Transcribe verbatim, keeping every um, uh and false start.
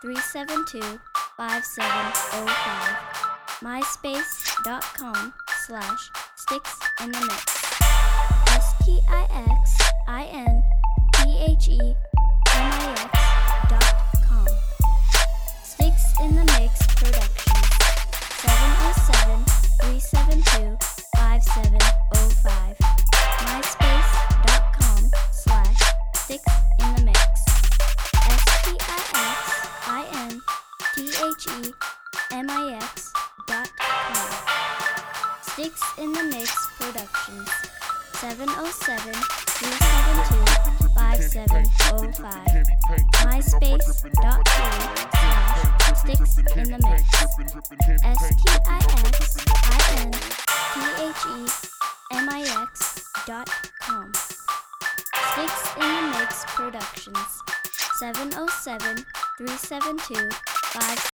three seven two, five seven zero five. MySpace.com slash Sticks in the Mix. S T I X I N T H E M I X dot com. Sticks in the Mix Productions. seven oh seven, three seven two, five seven zero five. MySpace.com slash Sticks in the Mix. S T I X I N T H E M I X dot com. Sticks in the Mix Productions. seven oh seven, three seven two, five seven zero five. MySpace.com slash Sticks in the Mix. S T I X I N T H E M I X dot com. Sticks in the Mix Productions. seven oh seven, three seven two, five